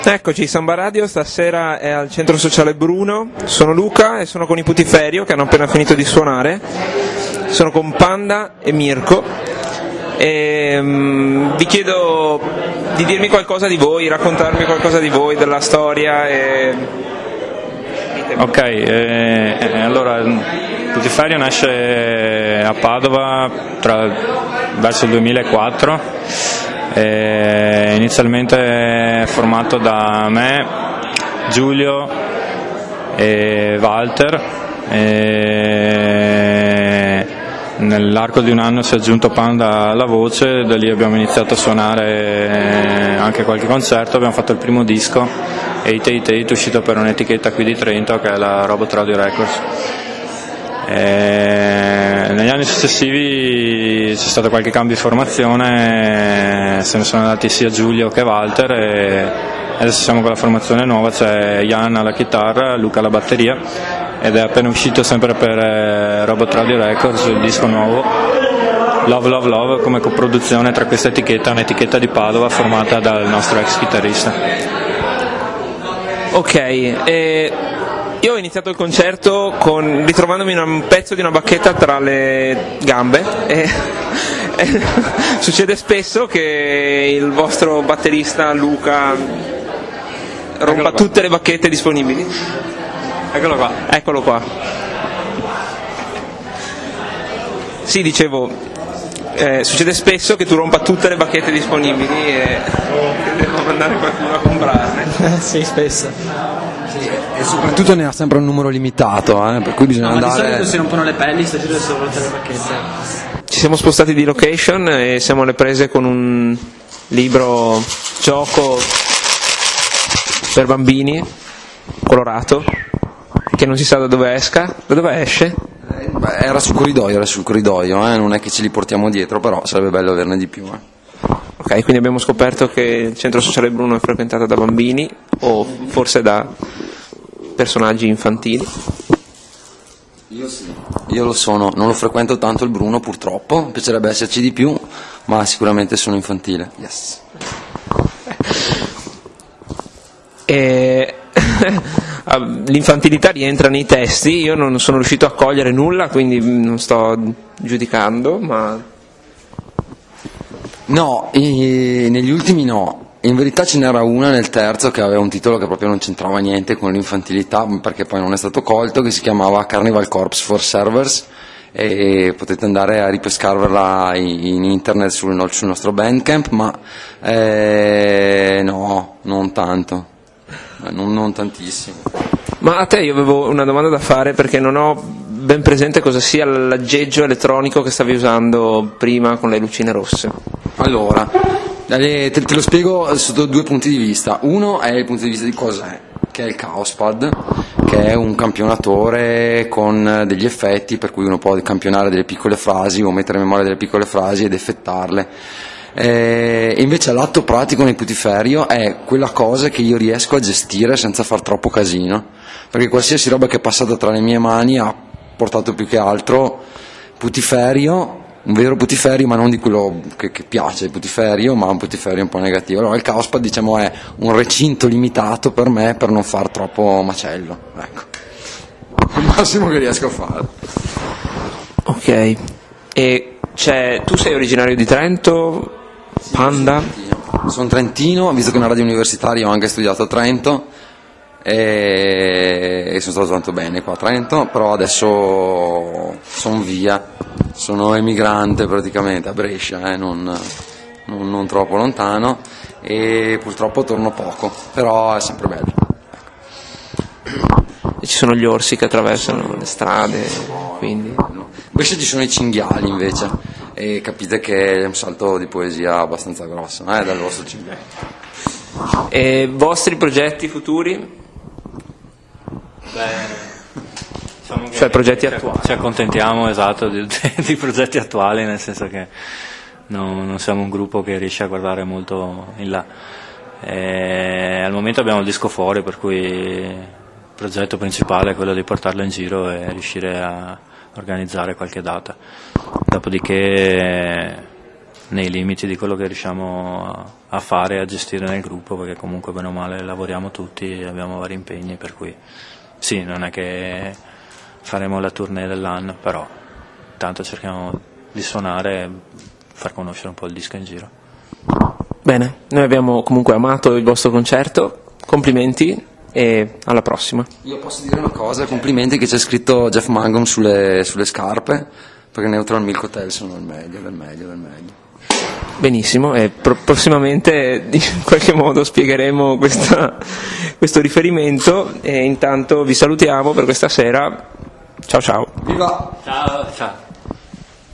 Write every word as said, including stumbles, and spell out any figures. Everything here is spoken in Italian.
Eccoci, Samba Radio stasera è al Centro Sociale Bruno, sono Luca e sono con i Putiferio che hanno appena finito di suonare, sono con Panda e Mirko e um, vi chiedo di dirmi qualcosa di voi, raccontarmi qualcosa di voi, della storia e... Ok, eh, eh, allora Putiferio nasce a Padova tra, verso il duemilaquattro. Eh, inizialmente formato da me, Giulio e Walter, e nell'arco di un anno si è aggiunto Panda alla voce, da lì abbiamo iniziato a suonare anche qualche concerto, abbiamo fatto il primo disco, Eight Eight Eight, uscito per un'etichetta qui di Trento che è la Robot Radio Records. E negli anni successivi c'è stato qualche cambio di formazione, se ne sono andati sia Giulio che Walter e adesso siamo con la formazione nuova, c'è Jan alla chitarra, Luca alla batteria ed è appena uscito sempre per Robot Radio Records il disco nuovo Love Love Love come coproduzione tra questa etichetta, un'etichetta di Padova formata dal nostro ex chitarrista. Ok, e... io ho iniziato il concerto con, ritrovandomi un pezzo di una bacchetta tra le gambe e, e succede spesso che il vostro batterista Luca rompa tutte le bacchette disponibili. Eccolo qua. Eccolo qua. Sì, dicevo, eh, succede spesso che tu rompa tutte le bacchette disponibili e devo mandare qualcuno a comprarne. Sì, spesso. Sì, e soprattutto ne ha sempre un numero limitato, eh, per cui bisogna no, andare... ma di solito si rompono le pelli, sta girando solo le bacchette. Ci siamo spostati di location e siamo alle prese con un libro gioco per bambini colorato che non si sa da dove esca, da dove esce. Eh, beh, era sul corridoio, era sul corridoio, eh, non è che ce li portiamo dietro, però sarebbe bello averne di più. Eh. Ok, quindi abbiamo scoperto che il Centro Sociale Bruno è frequentato da bambini o forse da personaggi infantili. Io sì, io lo sono, non lo frequento tanto il Bruno purtroppo, piacerebbe esserci di più, ma sicuramente sono infantile. Yes. E... l'infantilità rientra nei testi, io non sono riuscito a cogliere nulla, quindi non sto giudicando, ma... No, e negli ultimi no, in verità ce n'era una nel terzo che aveva un titolo che proprio non c'entrava niente con l'infantilità perché poi non è stato colto, che si chiamava Carnival Corpse for Servers e potete andare a ripescarvela in internet sul, sul nostro Bandcamp, ma eh, no, non tanto, non, non tantissimo. Ma a te io avevo una domanda da fare perché non ho ben presente cosa sia l'aggeggio elettronico che stavi usando prima con le lucine rosse. Allora, te, te lo spiego sotto due punti di vista. Uno è il punto di vista di cos'è, che è il Chaospad, che è un campionatore con degli effetti per cui uno può campionare delle piccole frasi o mettere in memoria delle piccole frasi ed effettarle. E invece l'atto pratico nel Putiferio è quella cosa che io riesco a gestire senza far troppo casino, perché qualsiasi roba che è passata tra le mie mani ha portato più che altro Putiferio, un vero Putiferio, ma non di quello che, che piace il Putiferio, ma un Putiferio un po' negativo. Allora il Chaospad, diciamo, è un recinto limitato per me per non far troppo macello, ecco, il massimo che riesco a fare. Ok, e c'è, tu sei originario di Trento? Panda? Sono trentino, visto che è una radio universitaria ho anche studiato a Trento e sono stato tanto bene qua a Trento, però adesso sono via, sono emigrante praticamente a Brescia, eh, non, non, non troppo lontano, e purtroppo torno poco, però è sempre bello. E ci sono gli orsi che attraversano le strade, quindi... Brescia ci sono i cinghiali invece, e capite che è un salto di poesia abbastanza grosso, eh, dal vostro cinghiale. E vostri progetti futuri? Beh, diciamo che cioè progetti ci, attuali. Ci accontentiamo, esatto, di, di progetti attuali, nel senso che no, non siamo un gruppo che riesce a guardare molto in là. E al momento abbiamo il disco fuori, per cui il progetto principale è quello di portarlo in giro e riuscire a organizzare qualche data. Dopodiché nei limiti di quello che riusciamo a, a fare e a gestire nel gruppo, perché comunque bene o male lavoriamo tutti e abbiamo vari impegni, per cui sì, non è che faremo la tournée dell'anno, però intanto cerchiamo di suonare e far conoscere un po' il disco in giro. Bene, noi abbiamo comunque amato il vostro concerto, complimenti e alla prossima. Io posso dire una cosa, complimenti che c'è scritto Jeff Mangum sulle, sulle scarpe, perché Neutral Milk Hotel sono il meglio del meglio del meglio. Benissimo, e pro- prossimamente in qualche modo spiegheremo questa, questo riferimento, e intanto vi salutiamo per questa sera. Ciao ciao. Viva! Ciao, ciao.